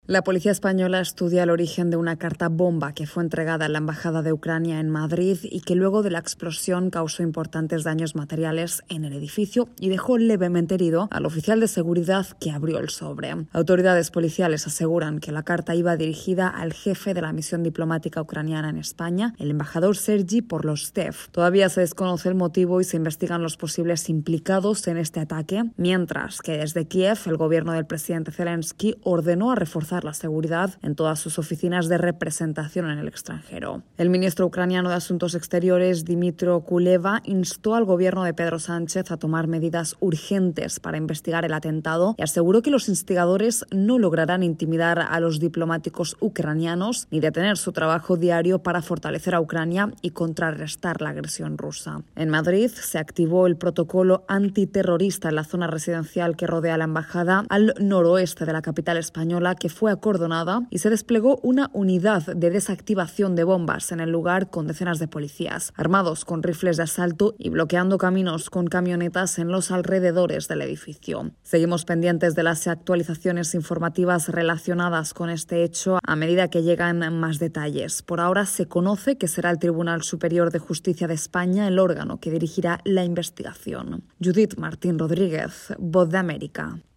La policía española estudia el origen de una carta bomba que fue entregada en la Embajada de Ucrania en Madrid y que luego de la explosión causó importantes daños materiales en el edificio y dejó levemente herido al oficial de seguridad que abrió el sobre. Autoridades policiales aseguran que la carta iba dirigida al jefe de la misión diplomática ucraniana en España, el embajador Sergi Porlostev. Todavía se desconoce el motivo y se investigan los posibles implicados en este ataque, mientras que desde Kiev el gobierno del presidente Zelensky ordenó a reforzar la seguridad en todas sus oficinas de representación en el extranjero. El ministro ucraniano de Asuntos Exteriores, Dmytro Kuleba, instó al gobierno de Pedro Sánchez a tomar medidas urgentes para investigar el atentado y aseguró que los instigadores no lograrán intimidar a los diplomáticos ucranianos ni detener su trabajo diario para fortalecer a Ucrania y contrarrestar la agresión rusa. En Madrid se activó el protocolo antiterrorista en la zona residencial que rodea la embajada al noroeste de la capital española, que fue acordonada, y se desplegó una unidad de desactivación de bombas en el lugar con decenas de policías, armados con rifles de asalto y bloqueando caminos con camionetas en los alrededores del edificio. Seguimos pendientes de las actualizaciones informativas relacionadas con este hecho a medida que llegan más detalles. Por ahora se conoce que será el Tribunal Superior de Justicia de España el órgano que dirigirá la investigación. Judith Martín Rodríguez, Voz de América.